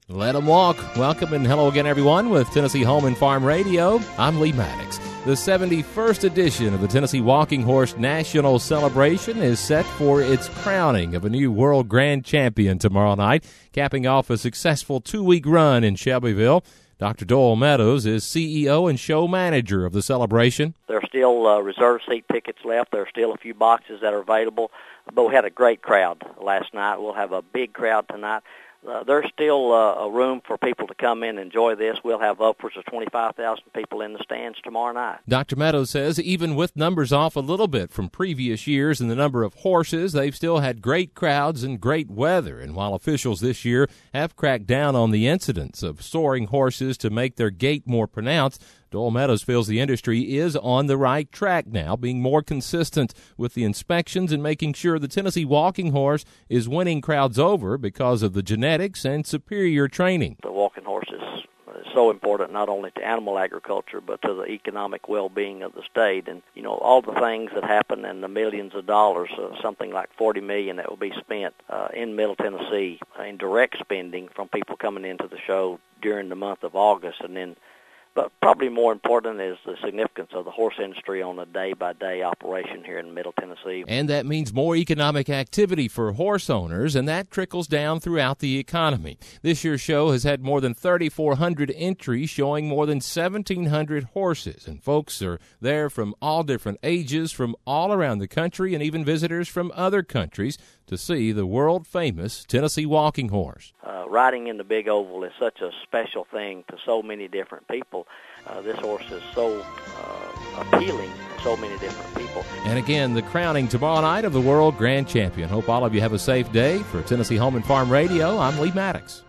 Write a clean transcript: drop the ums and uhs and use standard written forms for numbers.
Let them walk. Welcome and hello again, everyone, with Tennessee Home and Farm Radio. I'm Lee Maddox. The 71st edition of the Tennessee Walking Horse National Celebration is set for its crowning of a new World Grand Champion tomorrow night, capping off a successful 2-week run in Shelbyville. Dr. Doyle Meadows is CEO and show manager of the celebration. There are still reserve seat tickets left. There are still a few boxes that are available, but we had a great crowd last night. We'll have a big crowd tonight. There's still a room for people to come in and enjoy this. We'll have upwards of 25,000 people in the stands tomorrow night. Dr. Meadows says even with numbers off a little bit from previous years and the number of horses, they've still had great crowds and great weather. And while officials this year have cracked down on the incidence of soaring horses to make their gait more pronounced, Doyle Meadows feels the industry is on the right track now, being more consistent with the inspections and making sure the Tennessee Walking Horse is winning crowds over because of the genetics and superior training. The walking horse is so important not only to animal agriculture but to the economic well-being of the state. And, you know, all the things that happen and the millions of dollars, something like $40 million that will be spent in Middle Tennessee in direct spending from people coming into the show during the month of August. And then but probably more important is the significance of the horse industry on a day-by-day operation here in Middle Tennessee. And that means more economic activity for horse owners, and that trickles down throughout the economy. This year's show has had more than 3,400 entries showing more than 1,700 horses, and folks are there from all different ages, from all around the country, and even visitors from other countries to see the world-famous Tennessee Walking Horse. Riding in the Big Oval is such a special thing to so many different people. This horse is so appealing to so many different people. And again, the crowning tomorrow night of the World Grand Champion. Hope all of you have a safe day. For Tennessee Home and Farm Radio, I'm Lee Maddox.